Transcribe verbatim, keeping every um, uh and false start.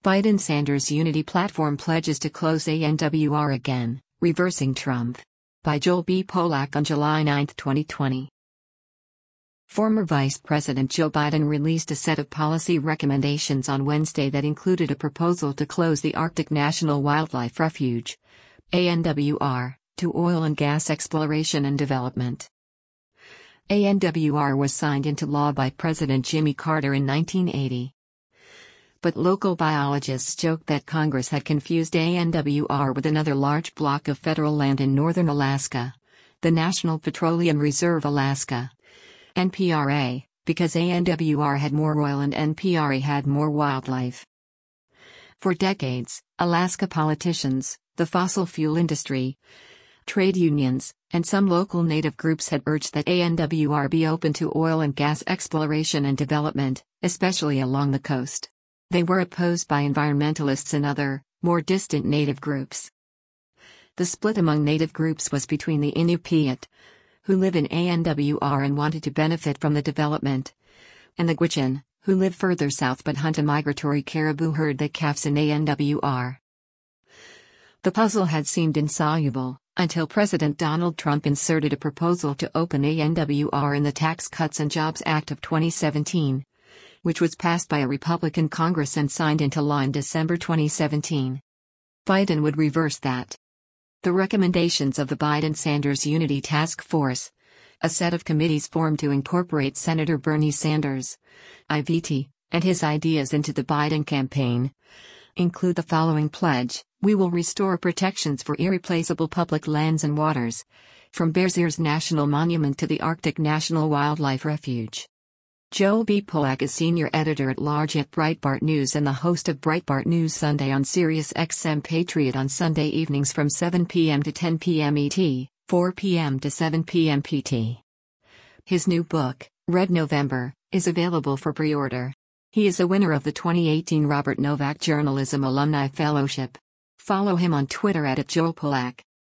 Biden-Sanders unity platform pledges to close A N W R again, reversing Trump. By Joel B. Polak on July ninth, twenty twenty. Former Vice President Joe Biden released a set of policy recommendations on Wednesday that included a proposal to close the Arctic National Wildlife Refuge, A N W R, to oil and gas exploration and development. A N W R was signed into law by President Jimmy Carter in nineteen eighty. But local biologists joked that Congress had confused A N W R with another large block of federal land in northern Alaska, the National Petroleum Reserve Alaska, N P R A, because A N W R had more oil and N P R A had more wildlife. For decades, Alaska politicians, the fossil fuel industry, trade unions, and some local native groups had urged that A N W R be open to oil and gas exploration and development, especially along the coast. They were opposed by environmentalists and other, more distant native groups. The split among native groups was between the Inupiat, who live in A N W R and wanted to benefit from the development, and the Gwich'in, who live further south but hunt a migratory caribou herd that calves in A N W R. The puzzle had seemed insoluble, until President Donald Trump inserted a proposal to open A N W R in the Tax Cuts and Jobs Act of twenty seventeen. Which was passed by a Republican Congress and signed into law in December twenty seventeen. Biden would reverse that. The recommendations of the Biden-Sanders Unity Task Force, a set of committees formed to incorporate Senator Bernie Sanders, I V T, and his ideas into the Biden campaign, include the following pledge: we will restore protections for irreplaceable public lands and waters, from Bears Ears National Monument to the Arctic National Wildlife Refuge. Joel B. Polak is senior editor-at-large at Breitbart News and the host of Breitbart News Sunday on Sirius X M Patriot on Sunday evenings from seven p m to ten p m E T, four p m to seven p m P T. His new book, Red November, is available for pre-order. He is a winner of the twenty eighteen Robert Novak Journalism Alumni Fellowship. Follow him on Twitter at Joel Polak.